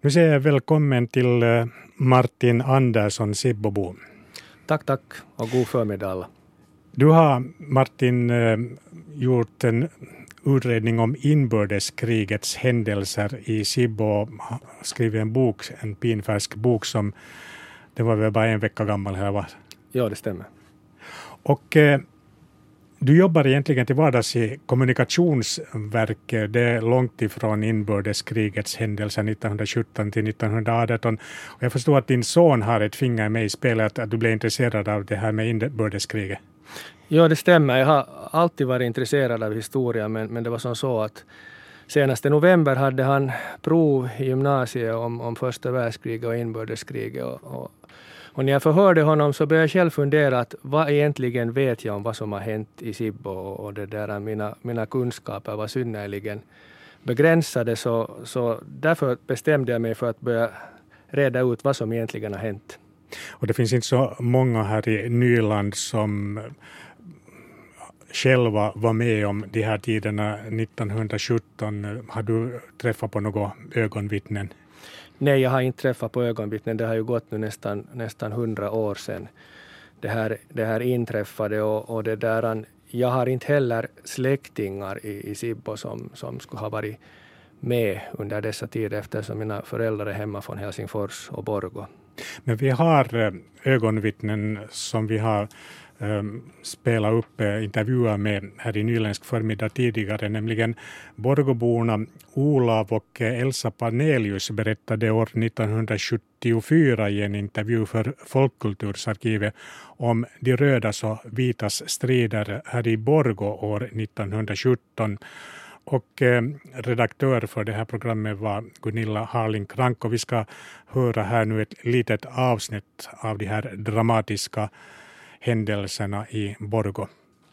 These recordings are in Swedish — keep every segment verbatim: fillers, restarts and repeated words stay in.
Nu säger jag välkommen till Martin Andersson, Sibbobo. Tack, tack och god förmiddag alla. Du har, Martin, gjort en utredning om inbördeskrigets händelser i Sibbo och skrivit en bok, en pinfärsk bok som det var väl bara en vecka gammal här, va? Ja, det stämmer. Och eh, du jobbar egentligen till vardags i kommunikationsverket. Det är långt ifrån inbördeskrigets händelser nittonhundrasjutton till nittonhundraarton. Och jag förstår att din son har ett finger med i spelet, att du blev intresserad av det här med inbördeskriget. Ja, det stämmer. Jag har alltid varit intresserad av historia, men, men det var som så att senaste november hade han prov i gymnasiet om, om första världskriget och inbördeskriget. Och, och, och när jag förhörde honom så började jag själv fundera att vad egentligen vet jag om vad som har hänt i Sibbo, och, och det där, mina, mina kunskaper var synnerligen begränsade, så, så därför bestämde jag mig för att börja reda ut vad som egentligen har hänt. Och det finns inte så många här i Nyland som själva var med om de här tiderna nittonhundrasjutton. Har du träffat på några ögonvittnen? Nej, jag har inte träffat på ögonvittnen. Det har ju gått nu nästan, nästan hundra år sedan det här, det här inträffade. Och, och det där, jag har inte heller släktingar i, i Sibbo som, som skulle ha varit med under dessa tider, eftersom mina föräldrar är hemma från Helsingfors och Borgå. Men vi har ögonvittnen som vi har um, spelat upp uh, intervjuer med här i Nyländsk förmiddag tidigare, nämligen Borgåborna Olav och Elsa Panelius berättade år nittonhundrasjuttiofyra i en intervju för Folkkultursarkivet om de rödas och vitas strider här i Borgå år nittonhundrasjutton. Och eh, redaktör för det här programmet var Gunilla Harling-Krank, och vi ska höra här nu ett litet avsnitt av de här dramatiska händelserna i Borgå.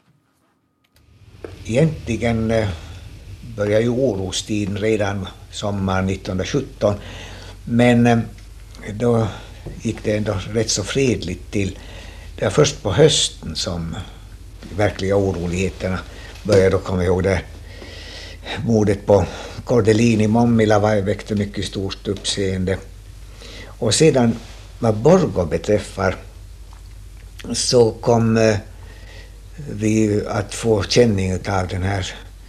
Egentligen eh, började ju orostiden redan sommar nittonhundrasjutton, men eh, då gick det ändå rätt så fredligt till. Det var först på hösten som verkliga oroligheterna började. Då kommer jag ihåg det. Mordet på Cordelini Mommila var väckte mycket stort uppseende. Och sedan vad Borgå beträffar så kom eh, vi att få känning av den här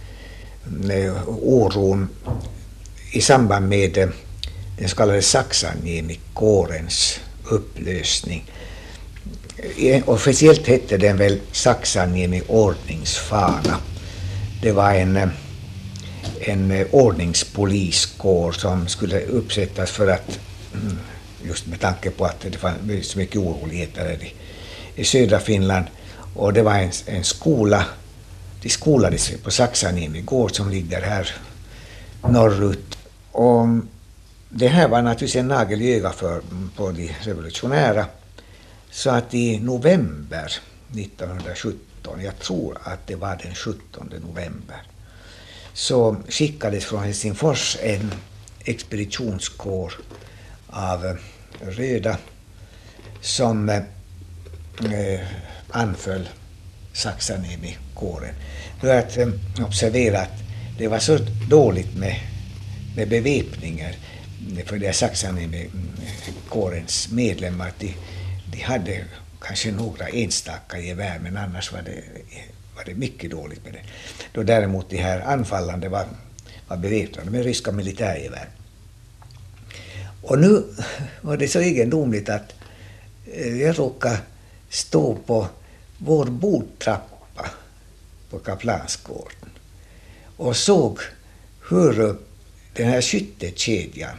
eh, oron i samband med eh, den så kallade Saksanniemi-kårens upplösning. Eh, officiellt hette den väl Saksanniemi ordningsfana. Det var en eh, en ordningspoliskår som skulle uppsättas för att, just med tanke på att det var så mycket oroligheter i, i södra Finland, och det var en, en skola, de skolades på Saksanniemi gård som ligger här norrut, och det här var naturligtvis en nagel i ögat för på de revolutionära, så att i november nittonhundrasjutton, jag tror att det var den sjuttonde november, så skickades från Helsingfors en expeditionskår av röda som eh, anföll Saksanniemi-kåren. Nu är att eh, observera att det var så dåligt med, med beväpningar för det Saksanniemi-kårens medlemmar att de, de hade kanske några enstaka gevär, men annars var det var det mycket dåligt med det. Då däremot de här anfallande var, var beväpnade med ryska militärgevär. Och nu var det så egendomligt att jag råkade stå på vår bordtrappa på Kaplansgården och såg hur den här skyttekedjan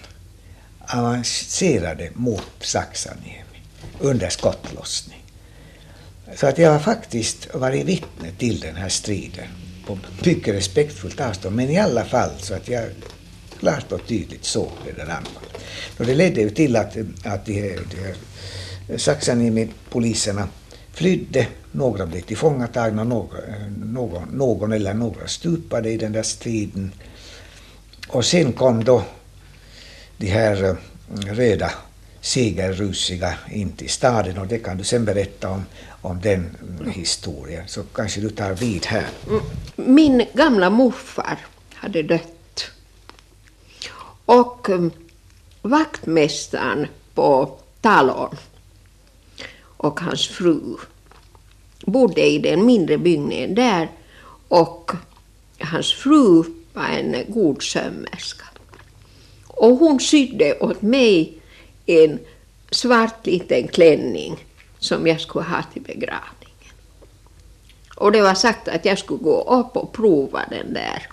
avancerade mot Saksanniemi under skottlossning. Så att jag har faktiskt varit vittne till den här striden på mycket respektfullt avstånd, men i alla fall så att jag klart och tydligt såg det där anfallet. Och det ledde ju till att, att de här, de här Saksanniemi-poliserna flydde, några blev tillfångatagna, någon, någon, någon eller några stupade i den där striden. Och sen kom då de här röda segerrusiga in till staden, och det kan du sen berätta om, om den historien, så kanske du tar vid här. Min gamla morfar hade dött, och vaktmästaren på Talon och hans fru bodde i den mindre byggnaden där, och hans fru var en god sömmerska. Och hon sydde åt mig en svart liten klänning som jag skulle ha till begravningen. Och det var sagt att jag skulle gå upp och prova den där.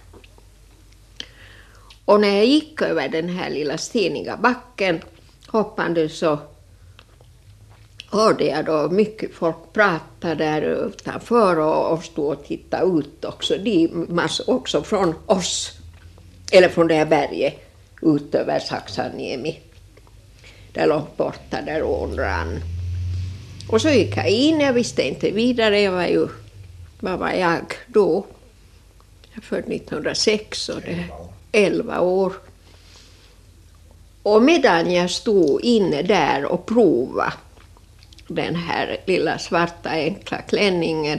Och när jag gick över den här lilla steniga backen hoppande, så hörde jag då mycket folk prata där utanför och, och stå och titta ut också. De mass också från oss, eller från det här berget ut över Saksaniemi. Där långt borta där ån rann. Och så gick jag in, jag visste inte vidare, jag var ju, vad var jag då? Jag född nittonhundrasex och det elva år. Och medan jag stod inne där och provade den här lilla svarta enkla klänningen,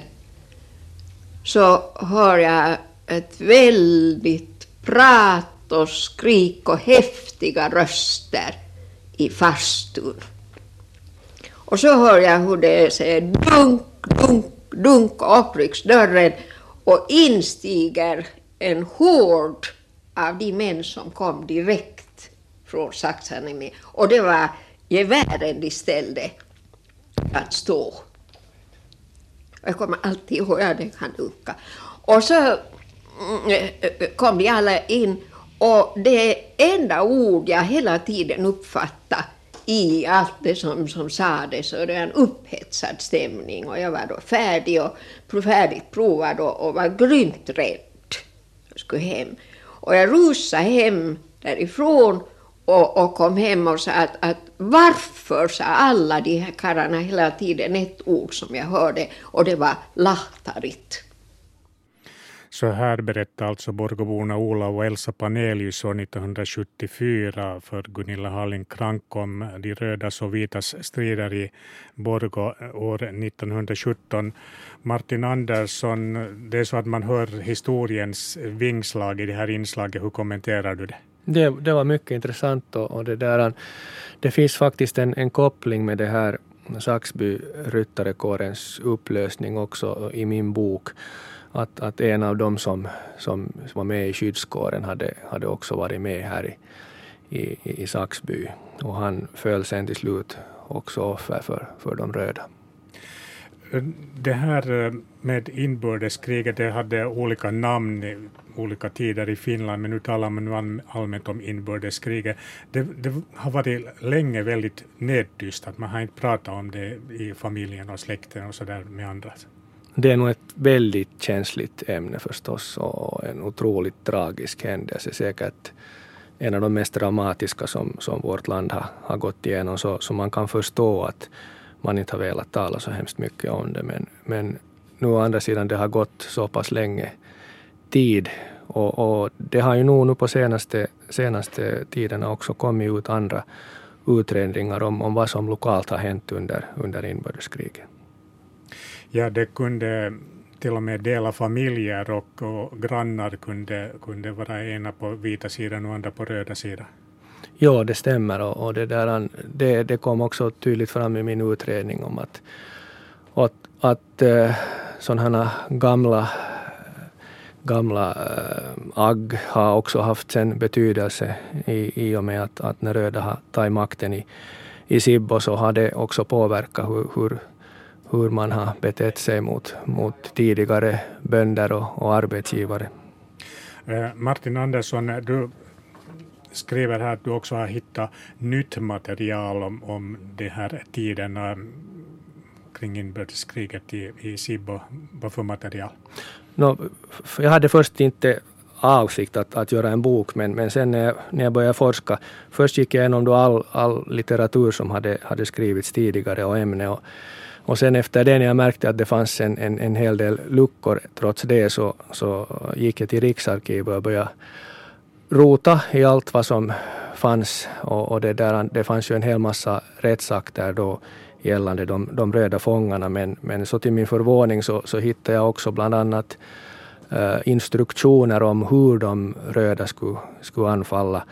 så hör jag ett väldigt prat och skrik och häftiga röster i farstun. Och så hör jag hur det säger dunk, dunk, dunk, upprycks dörren och instiger en hord av de män som kom direkt från Saksaniemi. Och det var gevären de ställde att stå. Jag kommer alltid ihåg att det kan dunka. Och så kom de alla in, och det enda ord jag hela tiden uppfattade i allt det som, som sades, så det var en upphetsad stämning, och jag var då färdig och färdigt provad och, och var grymt rädd. Jag skulle hem. Och jag rusade hem därifrån och, och kom hem och sa att, att varför sa alla de här karlarna hela tiden ett ord som jag hörde, och det var lahtarit. Så här berättade alltså Borgåborna Ola och Elsa Panelius år nittonhundrasjuttiofyra för Gunilla Halling Krank om de rödas och vitas strider i Borgå år nittonhundrasjutton. Martin Andersson, det är så att man hör historiens vingslag i det här inslaget. Hur kommenterar du det? Det, det var mycket intressant, och, och det, där, det finns faktiskt en, en koppling med det här Saxby ryttarekårens upplösning också i min bok. Att, att en av dem som, som var med i skyddskåren hade, hade också varit med här i, i, i Saxby. Och han föll sen till slut också offer för, för de röda. Det här med inbördeskriget, det hade olika namn i olika tider i Finland, men nu talar man nu allmänt om inbördeskriget. Det, det har varit länge väldigt nedtyst, att man har inte pratat om det i familjen och släkten och sådär med andra. Det är nog ett väldigt känsligt ämne förstås, och en otroligt tragisk händelse. Säkert en av de mest dramatiska som, som vårt land har, har gått igenom, så, så man kan förstå att man inte har velat tala så hemskt mycket om det. Men, men nu å andra sidan, det har gått så pass länge tid, och, och det har ju nog nu på senaste, senaste tiden också kommit ut andra utredningar om, om vad som lokalt har hänt under, under inbördeskriget. Ja, det kunde till och med dela familjer, och, och grannar kunde, kunde vara ena på vita sidan och andra på röda sidan. Ja, det stämmer, och, och det, där, det, det kom också tydligt fram i min utredning om att, att, att äh, sådana gamla, gamla äh, agg har också haft sen betydelse i, i och med att, att när röda har tagit makten i, i Sibbo, så har det också påverkat hur, hur hur man har betett sig mot, mot tidigare bönder och, och arbetsgivare. Martin Andersson, du skriver här att du också har hittat nytt material om, om de här tiderna kring inbördeskriget i, i Sibbo. Vad för material? No, jag hade först inte avsikt att, att göra en bok, men, men sen när jag, när jag började forska, först gick jag igenom då all, all litteratur som hade, hade skrivits tidigare och ämne, och Och sen efter det, när jag märkte att det fanns en, en, en hel del luckor trots det, så, så gick jag till Riksarkivet och började rota i allt vad som fanns. Och, och det, där, det fanns ju en hel massa rättsakter då gällande de, de röda fångarna. Men, men så till min förvåning så, så hittade jag också bland annat uh, instruktioner om hur de röda skulle, skulle anfalla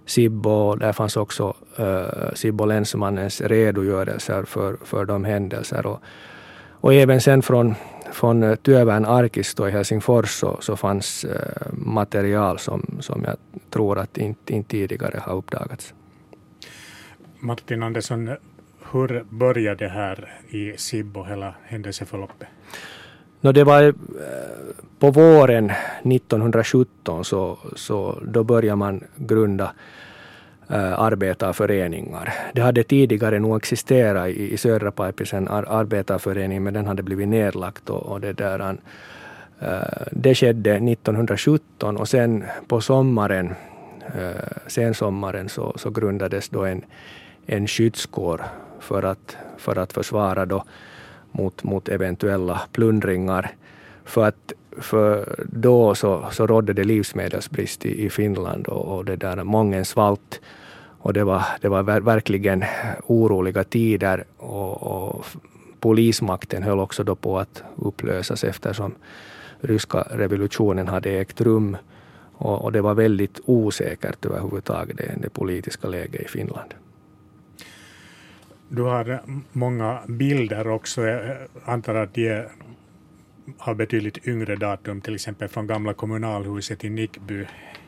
Sibbo. Där fanns också uh, Sibbo-länsmannens redogörelser för, för de händelser. Och, och även sen från, från Työvärn Arkisto i Helsingfors så, så fanns uh, material som, som jag tror att inte, inte tidigare har uppdagats. Martin Andersson, hur började det här i Sibbo, hela händelseförloppet? No, det var på våren nittonhundrasjutton så, så då började man grunda äh, arbetarföreningar. Det hade tidigare nog existerat i, i södra Paippis en ar, arbetarförening, men den hade blivit nedlagt och, och det där äh, det skedde nittonhundrasjutton och sen på sommaren äh, sensommaren så, så grundades då en, en skyddskår för att, för att försvara då Mot, mot eventuella plundringar. För att för då så, så rådde det livsmedelsbrist i, i Finland och, och det där mången svalt och det var, det var ver, verkligen oroliga tider och, och polismakten höll också då på att upplösas eftersom ryska revolutionen hade ägt rum och, och det var väldigt osäkert överhuvudtaget det, det politiska läget i Finland. Du har många bilder också. Jag antar att de har betydligt yngre datum, till exempel från gamla kommunalhuset i Nickby.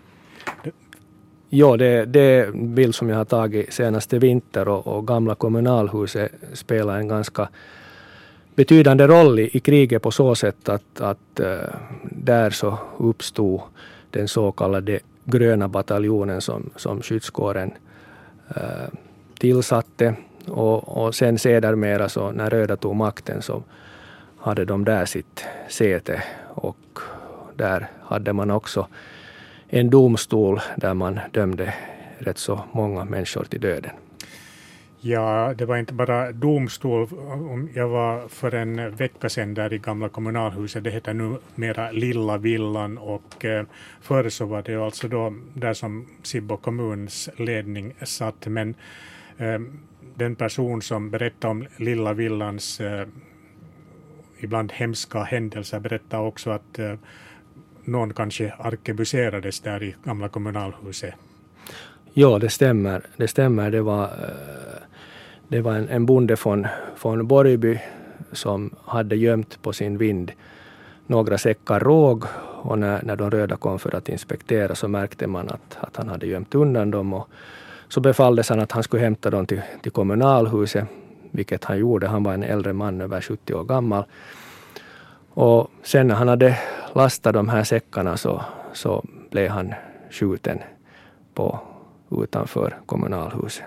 Ja, det, det är en bild som jag har tagit senaste vinter och, och gamla kommunalhuset spelar en ganska betydande roll i, i kriget på så sätt att, att uh, där så uppstod den så kallade gröna bataljonen som, som skyddskåren uh, tillsatte. Och, och sen sedermera så när röda tog makten så hade de där sitt säte och där hade man också en domstol där man dömde rätt så många människor till döden. Ja, det var inte bara domstol. Jag var för en vecka sedan där i gamla kommunalhuset. Det heter nu mera Lilla Villan och eh, förr så var det alltså då där som Sibbo kommuns ledning satt, men eh, den person som berättar om Lilla Villans eh, ibland hemska händelser berättar också att eh, någon kanske arkebuserades där i gamla kommunalhuset. Ja, det stämmer. Det stämmer. Det var, det var en, en bonde från, från Borgby som hade gömt på sin vind några säckar råg och när, när de röda kom för att inspektera så märkte man att, att han hade gömt undan dem och så befalldes han att han skulle hämta dem till, till kommunalhuset, vilket han gjorde. Han var en äldre man, över sjuttio år gammal. Och sen när han hade lastat de här säckarna så, så blev han skjuten på, utanför kommunalhuset.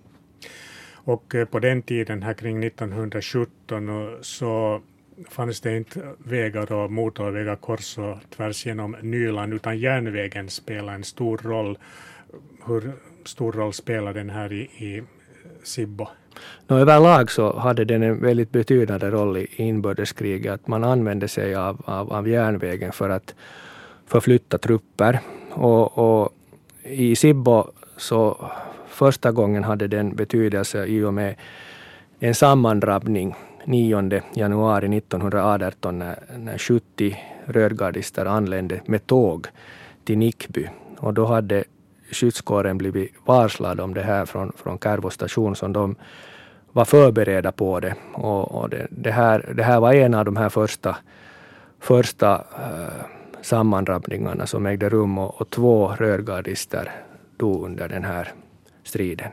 Och på den tiden, här kring nittonhundrasjutton, så fanns det inte vägar och motorvägar kors och tvärs genom Nyland, utan järnvägen spelade en stor roll. Hur stor roll spelar den här i, i Sibbo? No, överlag så hade den en väldigt betydande roll i inbördeskriget. Att man använde sig av, av, av järnvägen för att förflytta trupper. Och, och i Sibbo så första gången hade den betydelse i och med en sammandrabbning nionde januari nittonhundraarton när, när sjuttio rödgardister anlände med tåg till Nickby. Och då hade skyddskåren blivit varslad om det här från, från Kärvo station som de var förberedda på det. Och, och det, det, här, det här var en av de här första, första äh, sammandrabbningarna som ägde rum och, och två rödgardister dog under den här striden.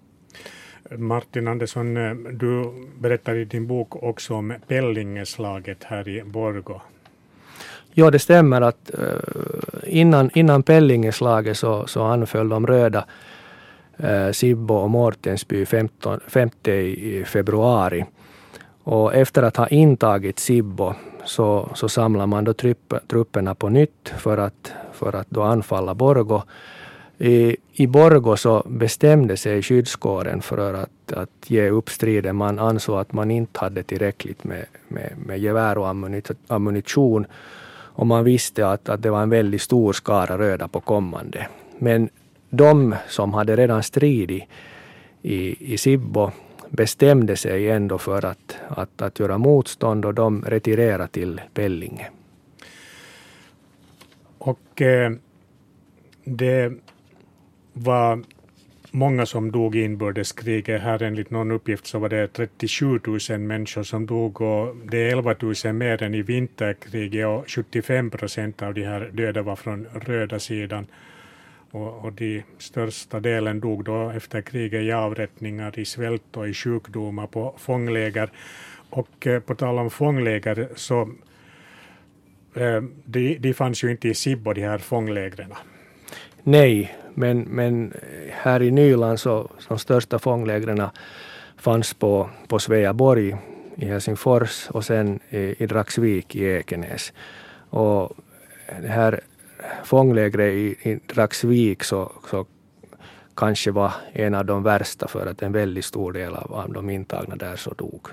Martin Andersson, du berättar i din bok också om Pellingeslaget här i Borgå. Ja, det stämmer att innan, innan Pellingeslaget så, så anföll de röda eh, Sibbo och Mårtensby femte februari. Och efter att ha intagit Sibbo så, så samlar man då trupp, trupperna på nytt för att, för att då anfalla Borgå. I, I Borgå så bestämde sig skyddskåren för att, att ge upp striden. Man ansåg att man inte hade tillräckligt med, med, med gevär och ammunition. Och man visste att, att det var en väldigt stor skara röda på kommande. Men de som hade redan stridit i, i Sibbo bestämde sig ändå för att, att, att göra motstånd och de retirerade till Pellinge. Och eh, det var många som dog i inbördeskriget. Här enligt någon uppgift så var det trettiosju tusen människor som dog och det är elva tusen mer än i vinterkriget och sjuttiofem procent av de här döda var från röda sidan. Och, och de största delen dog då efter kriget i avrättningar, i svält och i sjukdomar på fångläger. Och eh, på tal om fångläger så eh, de, de fanns ju inte i Sibbo, de här fånglägren. Nej, men, men här i Nyland så de största fånglägren fanns på, på Sveaborg i Helsingfors och sen i, i Dragsvik i Ekenäs. Och det här fånglägret i, i Dragsvik så, så kanske var en av de värsta för att en väldigt stor del av, av de intagna där så dog.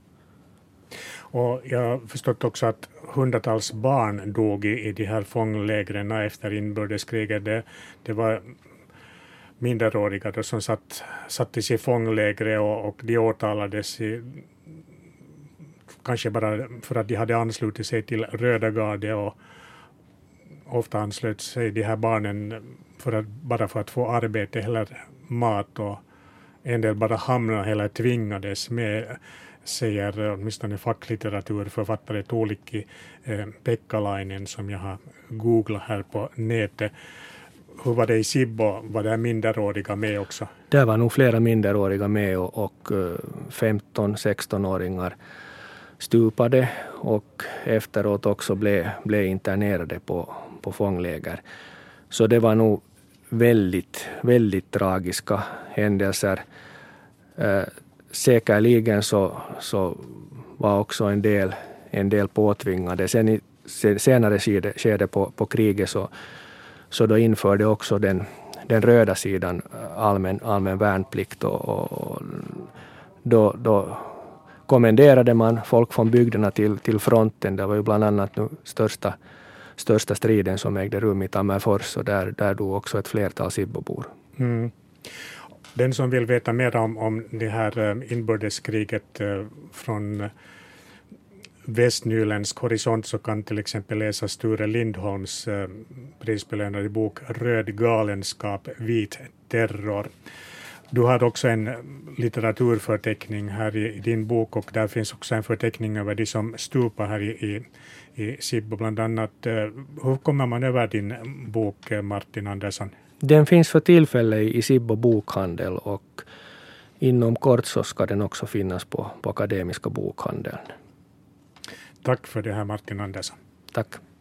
Och jag har förstått också att hundratals barn dog i, i de här fånglägren efter inbördeskriget. Det, det var minderåriga då som satt, sattes i fånglägret och, och de åtalades i, kanske bara för att de hade anslutit sig till Röda gardet och ofta anslöt sig de här barnen för att, bara för att få arbete eller mat och en del bara hamnade eller tvingades med, säger åtminstone facklitteraturförfattare Tuulikki eh, Pekkalainen som jag har googlat här på nätet. Hur var det i Sibbo? Var det minderåriga med också? Det var nog flera minderåriga med och, och femton-sexton-åringar stupade och efteråt också blev, blev internerade på, på fångläger. Så det var nog väldigt, väldigt tragiska händelser. Eh, säkerligen så, så var också en del, en del påtvingade. Sen i senare skede, skede på, på kriget så, så då införde också den, den röda sidan allmän, allmän värnplikt och, och då, då kommenderade man folk från bygderna till, till fronten. Det var ju bland annat nu största, största striden som ägde rum i Tammerfors och där, där dog också ett flertal Sibbobor. Mm. Den som vill veta mer om, om det här inbördeskriget från västnyländsk horisont så kan till exempel läsa Sture Lindholms prisbelönade bok Röd galenskap, vit terror. Du har också en litteraturförteckning här i din bok och där finns också en förteckning över de som stupar här i, i, i Sibbo bland annat. Hur kommer man över din bok, Martin Andersson? Den finns för tillfället i Sibbo bokhandel och inom kort så ska den också finnas på, på Akademiska bokhandeln. Tack för det här, Martin Andersson. Tack.